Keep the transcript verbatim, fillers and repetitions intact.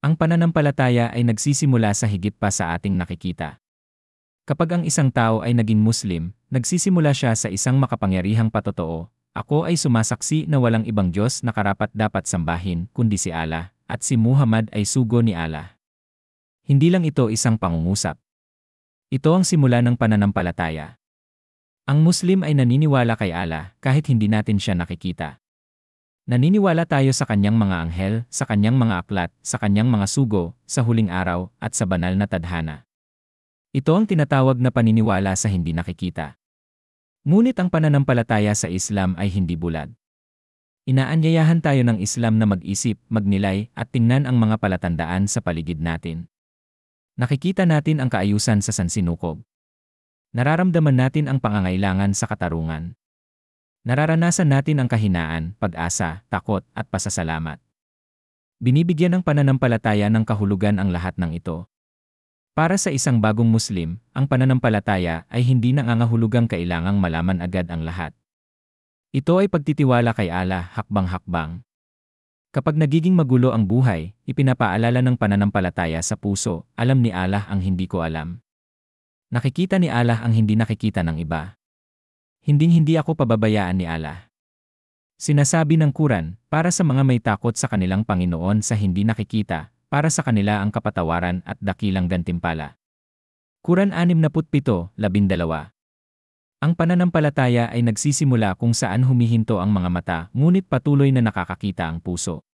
Ang pananampalataya ay nagsisimula sa higit pa sa ating nakikita. Kapag ang isang tao ay naging Muslim, nagsisimula siya sa isang makapangyarihang patotoo. Ako ay sumasaksi na walang ibang Diyos na karapat-dapat sambahin kundi si Allah, at si Muhammad ay sugo ni Allah. Hindi lang ito isang pangungusap. Ito ang simula ng pananampalataya. Ang Muslim ay naniniwala kay Allah kahit hindi natin siya nakikita. Naniniwala tayo sa kanyang mga anghel, sa kanyang mga aklat, sa kanyang mga sugo, sa huling araw, at sa banal na tadhana. Ito ang tinatawag na paniniwala sa hindi nakikita. Ngunit ang pananampalataya sa Islam ay hindi bulad. Inaanyayahan tayo ng Islam na mag-isip, magnilay, at tingnan ang mga palatandaan sa paligid natin. Nakikita natin ang kaayusan sa sansinukob. Nararamdaman natin ang pangangailangan sa katarungan. Nararanasan natin ang kahinaan, pag-asa, takot, at pasasalamat. Binibigyan ng pananampalataya ng kahulugan ang lahat ng ito. Para sa isang bagong Muslim, ang pananampalataya ay hindi nangangahulugang kailangang malaman agad ang lahat. Ito ay pagtitiwala kay Allah hakbang-hakbang. Kapag nagiging magulo ang buhay, ipinapaalala ng pananampalataya sa puso, alam ni Allah ang hindi ko alam. Nakikita ni Allah ang hindi nakikita ng iba. Hinding-hindi ako pababayaan ni Allah. Sinasabi ng Quran, para sa mga may takot sa kanilang Panginoon sa hindi nakikita, para sa kanila ang kapatawaran at dakilang gantimpala. Quran sixty-seven, twelve. Ang pananampalataya ay nagsisimula kung saan humihinto ang mga mata, ngunit patuloy na nakakakita ang puso.